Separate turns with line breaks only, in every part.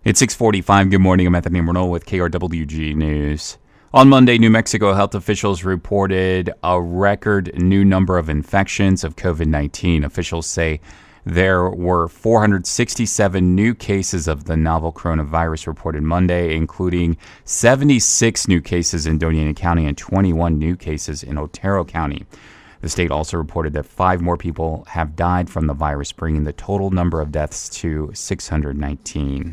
It's 6:45. Good morning. I'm Anthony Renault with KRWG News. On Monday, New Mexico health officials reported a record new number of infections of COVID-19. Officials say there were 467 new cases of the novel coronavirus reported Monday, including 76 new cases in Doña Ana County and 21 new cases in Otero County. The state also reported that 5 more people have died from the virus, bringing the total number of deaths to 619.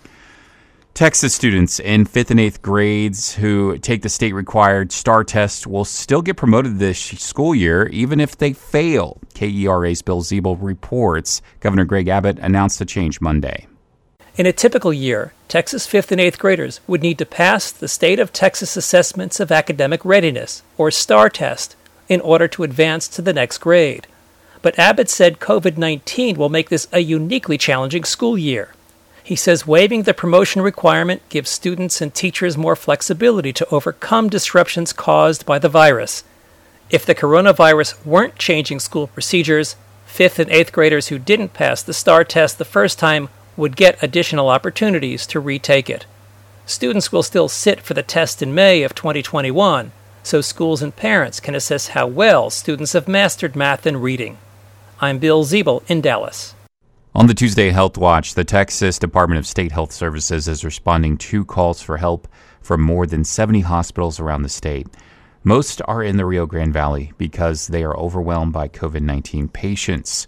Texas students in 5th and 8th grades who take the state-required STAR test will still get promoted this school year, even if they fail. KERA's Bill Ziebel reports Governor Greg Abbott announced the change Monday.
In a typical year, Texas 5th and 8th graders would need to pass the State of Texas Assessments of Academic Readiness, or STAR test, in order to advance to the next grade. But Abbott said COVID-19 will make this a uniquely challenging school year. He says waiving the promotion requirement gives students and teachers more flexibility to overcome disruptions caused by the virus. If the coronavirus weren't changing school procedures, 5th and 8th graders who didn't pass the STAR test the first time would get additional opportunities to retake it. Students will still sit for the test in May of 2021, so schools and parents can assess how well students have mastered math and reading. I'm Bill Ziebel in Dallas.
On the Tuesday Health Watch, the Texas Department of State Health Services is responding to calls for help from more than 70 hospitals around the state. Most are in the Rio Grande Valley because they are overwhelmed by COVID-19 patients.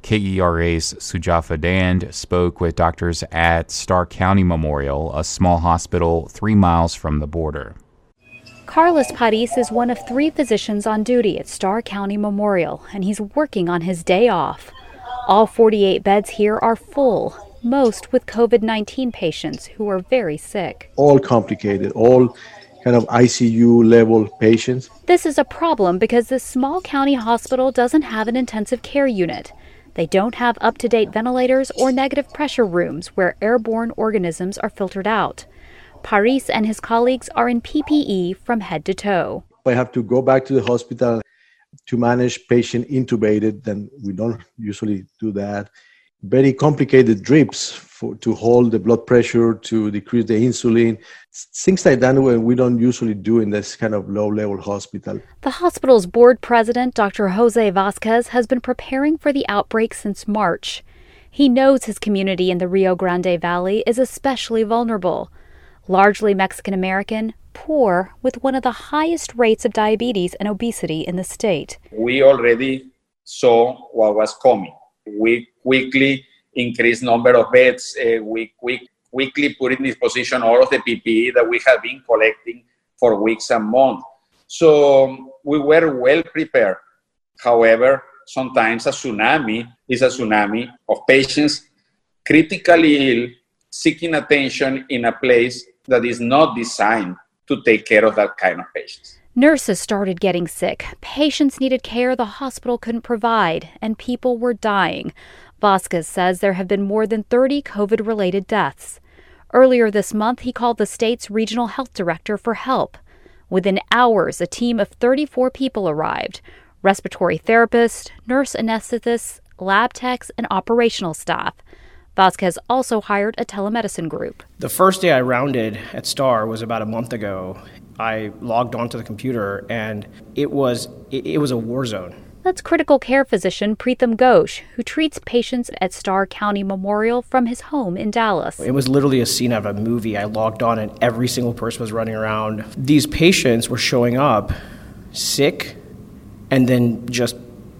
KERA's Sujafa Dand spoke with doctors at Starr County Memorial, a small hospital 3 miles from the border.
Carlos Paris is one of 3 physicians on duty at Starr County Memorial, and he's working on his day off. All 48 beds here are full, most with COVID-19 patients who are very sick.
All complicated, all kind of ICU level patients.
This is a problem because this small county hospital doesn't have an intensive care unit. They don't have up-to-date ventilators or negative pressure rooms where airborne organisms are filtered out. Paris and his colleagues are in PPE from head to toe.
I have to go back to the hospital to manage patient intubated, then we don't usually do that. Very complicated drips to hold the blood pressure, to decrease the insulin, things like that we don't usually do in this kind of low-level hospital.
The hospital's board president, Dr. Jose Vasquez, has been preparing for the outbreak since March. He knows his community in the Rio Grande Valley is especially vulnerable. Largely Mexican-American, poor, with one of the highest rates of diabetes and obesity in the state.
We already saw what was coming. We quickly increased number of beds. We quickly put in disposition all of the PPE that we have been collecting for weeks and months. So we were well prepared. However, sometimes a tsunami is a tsunami of patients critically ill, seeking attention in a place that is not designed to take care of that kind of patients.
Nurses started getting sick. Patients needed care the hospital couldn't provide, and people were dying. Vasquez says there have been more than 30 COVID-related deaths. Earlier this month, he called the state's regional health director for help. Within hours, a team of 34 people arrived: respiratory therapists, nurse anesthetists, lab techs, and operational staff. Vasquez also hired a telemedicine group.
The first day I rounded at Starr was about a month ago. I logged onto the computer, and it was a war zone.
That's critical care physician Preetham Ghosh, who treats patients at Starr County Memorial from his home in Dallas.
It was literally a scene out of a movie. I logged on, and every single person was running around. These patients were showing up sick and then just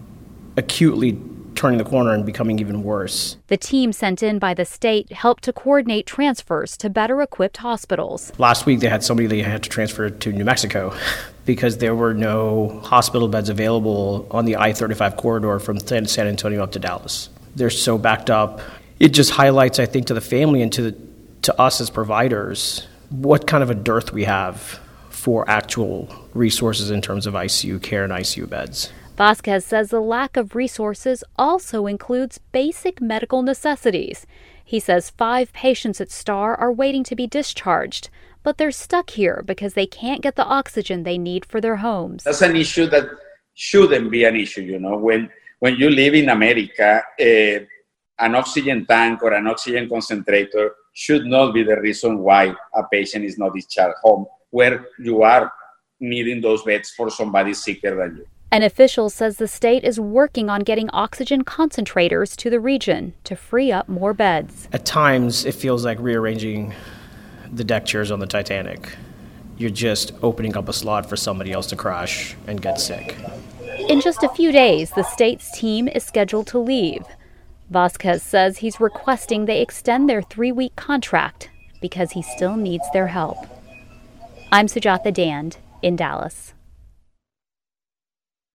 acutely turning the corner and becoming even worse.
The team sent in by the state helped to coordinate transfers to better equipped hospitals.
Last week they had somebody they had to transfer to New Mexico because there were no hospital beds available on the I-35 corridor from San Antonio up to Dallas. They're so backed up. It just highlights, I think, to the family and to us as providers what kind of a dearth we have for actual resources in terms of ICU care and ICU beds.
Vasquez says the lack of resources also includes basic medical necessities. He says 5 patients at Starr are waiting to be discharged, but they're stuck here because they can't get the oxygen they need for their homes.
That's an issue that shouldn't be an issue, you know. When you live in America, an oxygen tank or an oxygen concentrator should not be the reason why a patient is not discharged home, where you are needing those beds for somebody sicker than you.
An official says the state is working on getting oxygen concentrators to the region to free up more beds.
At times, it feels like rearranging the deck chairs on the Titanic. You're just opening up a slot for somebody else to crash and get sick.
In just a few days, the state's team is scheduled to leave. Vasquez says he's requesting they extend their 3-week contract because he still needs their help. I'm Sujatha Dand in Dallas.